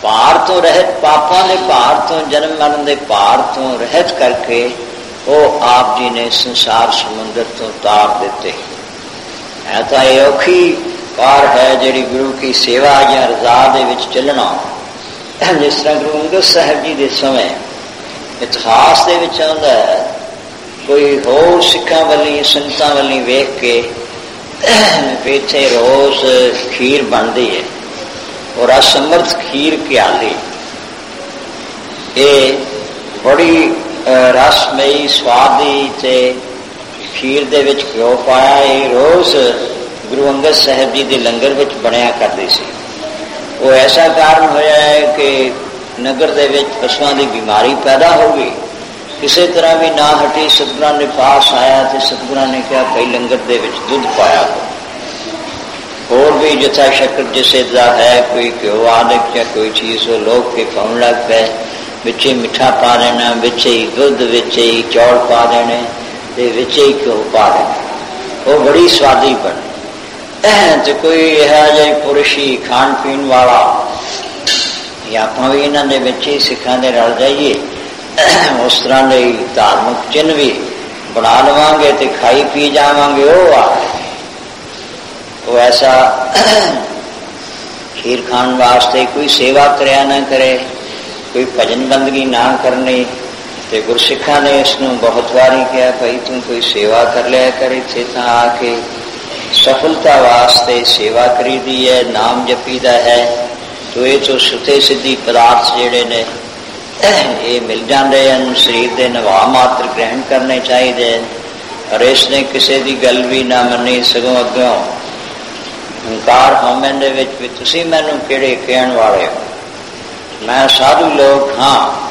भार तो रहत, पापां दे भार तो, जन्म मरण दे भार तो रहत करके वो आप जी ने संसार समुद्र तो तार देते। है तो ये औखी कार है जिहड़ी गुरु की सेवा या रजा दे विच चलना। जिस तरह गुरु अंगद साहब जी के समय इतिहास दे विच आउंदा है, कोई होर सिखां वाली संतां वाली वेख के इत्थे रोज खीर बनती है और असमर्थ खीर घियाली, ये बड़ी रसमई स्वादी ते खीर दे विच घ्यो पाया, ये रोज गुरु अंगद साहब जी के लंगर विच बनया करती सी। वो ऐसा कारण होया है कि नगर दे विच पशुओं की बीमारी पैदा हो गई, किसी तरह भी ना हटी। सतगुरां ने पास आया तो सतगुरां ने कहा भाई लंगर दे विच दुध पाया हो, और भी जिथा शक्कर जिसे दा है, कोई घ्यो आदि या कोई चीज़ वो लोग के पाउण लग पे, विचे मिठा पा देना, विचे ही दुध, विचे ही चौल पा देने, ते विचे ही घ्यो पा देना, वो बड़ी स्वादी बनी। तो कोई यह जी पुरुष ही खाण पीण वाला या आप भी इन्हों के सिखा दे रल जाइए, उस तरह के धार्मिक चिन्ह भी बना लवांगे तो खाई पी जावांगे। वो ऐसा खीर खाण वास्ते कोई सेवा करया ना करे, कोई भजन बंदगी ना करनी, तो गुरसिखा ने इसनों बहुत बारी कहा भाई तू कोई सेवा कर लिया कर, इत्थे तां आके सफलता वास्ते सेवा करी दी है, नाम जपीदा है, तो ये तो सुते सिद्धि पदार्थ जेड़े ने ये मिल जाते हैं, शरीर के नवा मात्र ग्रहण करने चाहिए। और इसने किसी की गल भी ना मनी, सगों अग्यों हंकार हामन दे विच भी तुसीं मैनूं किहड़े कहण वाले हो, मैं साधु लोग हाँ।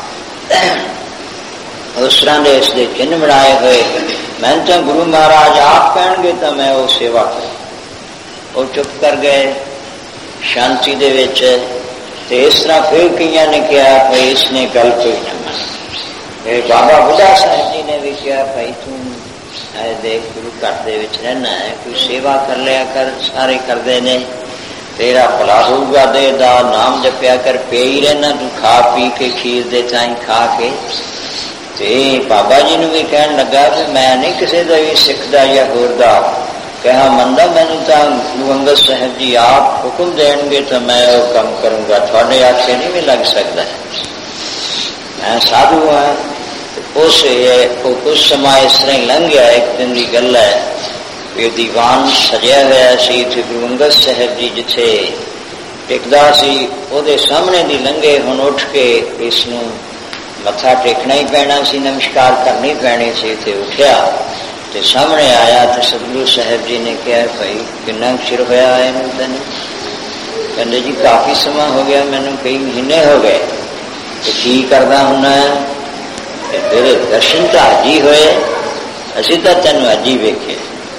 उस तरह के इसके चिन्ह बनाए हुए, मैं तो गुरु महाराज आप कहेंगे तो मैं वो सेवा करूँ। वो चुप कर गए शांति दे विच, ते इस तरह फिर कईयां ने कहा भाई इसने गल कोई न मन। बाबा बुढ़ा साहब जी ने भी कहा भाई तू देख गुरु घर दे विच रहना है, कोई सेवा कर लिया कर, सारे करते ने, तेरा भला होगा, दे दा नाम जपया कर, पे ही रहना तू खा पी के खीर दे ताई खा के। ते बाबा जी ने भी कहन लगा कि मैं नहीं किसी का भी सिख दा या होर दा कहा मनदा, मैनू तो गुरु अंगद साहब जी आप हुक्म देंगे तो मैं वो काम करूँगा, थोड़े आखे नहीं भी लग सकता है, मैं साधु हाँ। कुछ समय इस तरह लंघ गया, एक दिन की गल है, ये दीवान सजया हुआ सी, गुरु अंगद साहब जी जिथे टिकदा सी उहदे सामने दी लंघे, हुण उठ के इसनूं मत्था टेकना ही पैना सी, नमस्कार करनी पैनी सी, ते उठ्या ते सामने आया तो सतगुरु साहब जी ने कहा भाई कितना चिर होया है इनू तेन? कहते जी काफ़ी समा हो गया, मैनू कई महीने हो गए, तो की करदा हुन्ना तेरे दर्शन तो अज ही होए, असीं तो तेन अज ही वेखे,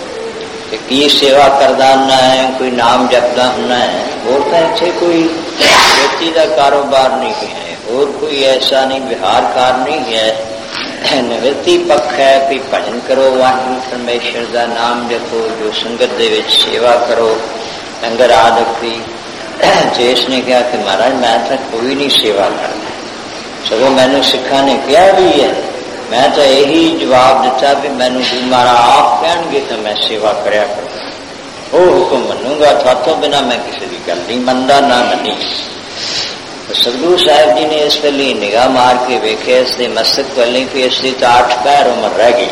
की सेवा करदा हुन्ना है, कोई नाम जपदा हुन्ना है, होर तो इत्थे कोई खेती का कारोबार नहीं है, और कोई ऐसा नहीं विहार कार नहीं है, निवृत्ति पक्ष है कि भजन करो, वाहिगुरू परमेश्वर का नाम जपो, जो संगत दे विच सेवा करो, लंगर आदि की। जिसने कहा कि महाराज मैं तो कोई नहीं सेवा करना, सगों मैनू सिखा ने कहा भी है, मैं तो यही जवाब दिता भी मैनू गुरु महाराज आप कहेंगे तो मैं सेवा करया करूँगा, वो हुक्म मनूंगा, थातों बिना मैं किसी की गल नहीं मनता ना मनी। तो सतगुरु साहब जी ने इस वेले निगाह मार के वेखे इसके मस्तक वाली कि इसकी तो 8 पैर उम्र रह गई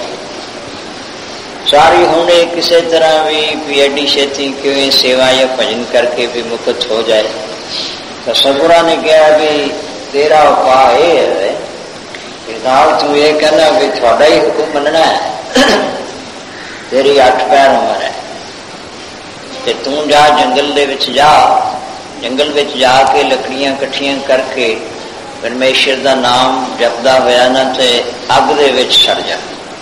सारी, हुण किसी तरह भी एडी छेती क्यों सेवा या भजन करके भी मुक्त हो जाए। तो सतगुरां ने कहा भी तेरा उपाय है कि नाल तू ये कहना भी थोड़ा ही हुक्म मनना है, तेरी 8 पैर उम्र है, ते तू जा जंगल दे विच जा, जंगल में जाके लकड़ियां कट्ठियां करके परमेश्वर का नाम जपदा होया ना ते अग दे विच सड़ जा।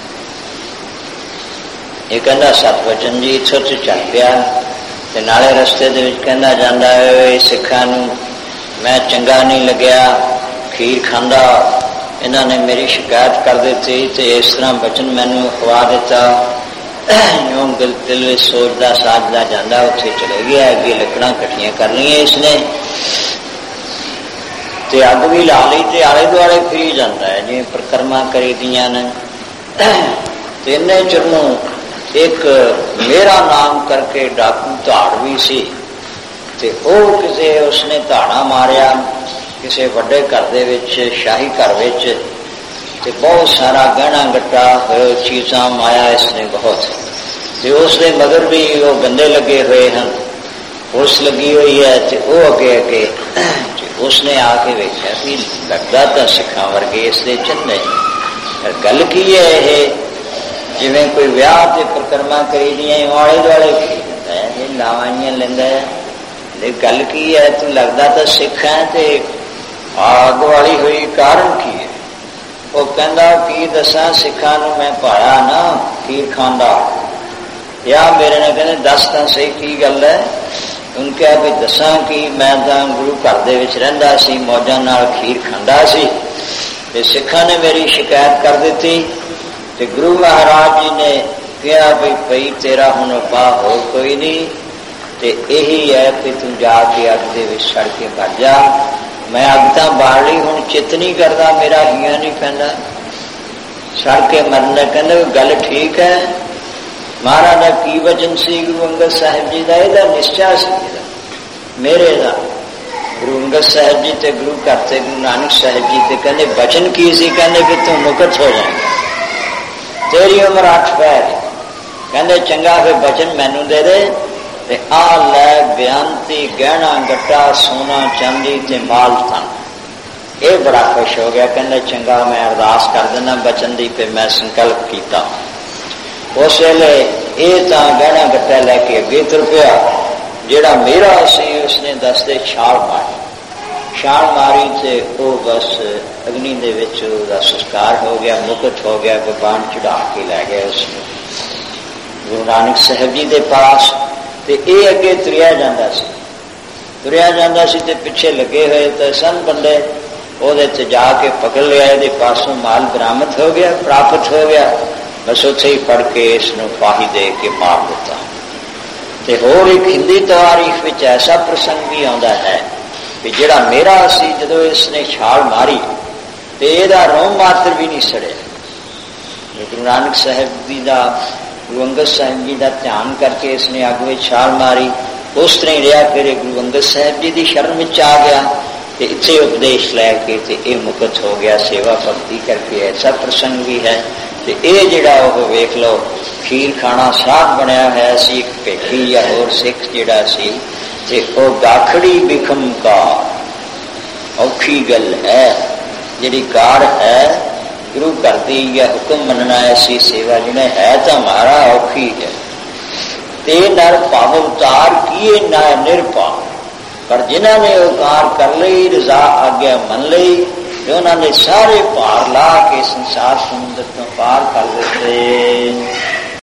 ये कहना सतवचन जी इत्थों तो चल पिया, ते नाले रस्ते दे विच कहना जांदा है सिखां नूं मैं चंगा नहीं लग्या, खीर खांदा, इन्हां ने मेरी शिकायत कर दी, ते इस तरह बचन मैनू खवा दिता, यूं दिल में सोचता साजदा जाता उत्थे चले गया, अगे लकड़ां कट्ठियां कर लिया इसने, ते अग भी ला ली ते आले दुआले फिरी जाता है जिवें परिक्रमा करी दियां ने। ते इन्ने चिर एक मेरा नाम करके डाकू धाड़ भी सी ते ओह किसे उसने धाड़ा मारिया किसी वड्डे घर दे विच शाही घर विच ते बहुत सारा गहना गट्टा चीज़ां माया इसने बहुत ते उसदे मगर भी वो बंदे लगे हुए हैं पुलिस लगी हुई है ते वो अगे अगे उसने आके वेख्या कि लगता तो सिखा वर्गे इसके चिन्ह है। गल की है ये जिवें कोई विआह ते परिक्रमा करी दियां आले दुआले फिरदा है ये लावाइयां लैंदा है। गल की है तू लगता तो सिख है ते आग वाली हुई कारण की है। वो कहता की दसा सिखा नूं मैं पाया ना खीर खांदा या मेरे ने कहते दस तो सही की गल है। उन कहा भी दसा कि मैं तो गुरु घर दे विच रहिंदा सी मौजां नाल खीर खांदा सी ते सिखां ने मेरी शिकायत कर दी ते गुरु महाराज जी ने कहा भी भई तेरा हुण उपाय होर कोई नहीं ते यही है कि तू जाके अग दे विच सड़ के मर जा। मैं अग तां बाल ली हुण चित नहीं करदा मेरा हियां नहीं पैंदा सड़ के मरना। कहंदे गल ठीक है महाराज का की वचन सी गुरु अंगद साहिब जी का यदा निश्चय सी मेरे का गुरु अंगद साहिब जी ते गुरु घर से गुरु नानक साहिब जी ते कहते वचन की सी कहते भी तू मुकत हो जाएगा तेरी उम्र 8 पैर कहते चंगा फिर वचन मैनू दे दे ते आ लै बेअंती गहना गट्टा सोना चांदी ते माल था। ये बड़ा खुश हो गया कहते चंगा मैं अरदास कर देना वचन दी पे मैं संकल्प किया। उस वेले ये तो गहना गट्टा लैके अगे तुर पिया जेड़ा मेरा सी उसने दसदे छाल मारी ते वो बस अग्नि दे विच उहदा संस्कार हो गया मुकत हो गया भगवान चढ़ा के लै गया उसने गुरु नानक साहिब जी के पास। ते ये अगे तुरिया जांदा सी ते पिछे लगे हुए तो सन बंदे ਉਹਦੇ ਤੇ जा के पकड़ लिया ਇਹਦੇ पासों माल बरामद हो गया प्राप्त हो गया बस उत्थे ही फड़ के इसनूं फाही दे के मार दिता। ते होर एक हिंदी तारीख विच ऐसा प्रसंग भी आउंदा है कि जिहड़ा मेरा सी जदों इसने छाल मारी ते इहदा रोम मात्र भी नहीं सड़िया। गुरु नानक साहिब जी का गुरु अंगद साहिब जी का ध्यान करके इसने अग में छाल मारी उस तरह ही रहा फिर गुरु अंगद साहिब जी की शरण में आ गया ते इत्थे उपदेश लैके ते ये मुकत हो गया सेवा भक्ति करके ऐसा प्रसंग भी है। ते ये जिहड़ा वो वेख लो खीर खाना साध बनया है सी एक भेखी या होर सिख जिहड़ा सी ते वो गाखड़ी बिखम का औखी गल है जिहड़ी कार है गुरु घर दी या हुक्म मनना ऐसी सेवा जिन्हें है तो हमारा औखी है। ते नर भाव उतार किए न निरपा पर जिन्होंने वो कार कर ली रजा आज्ञा मन ली उन्होंने सारे भार ला के संसार समुद्र तो पार कर दिते।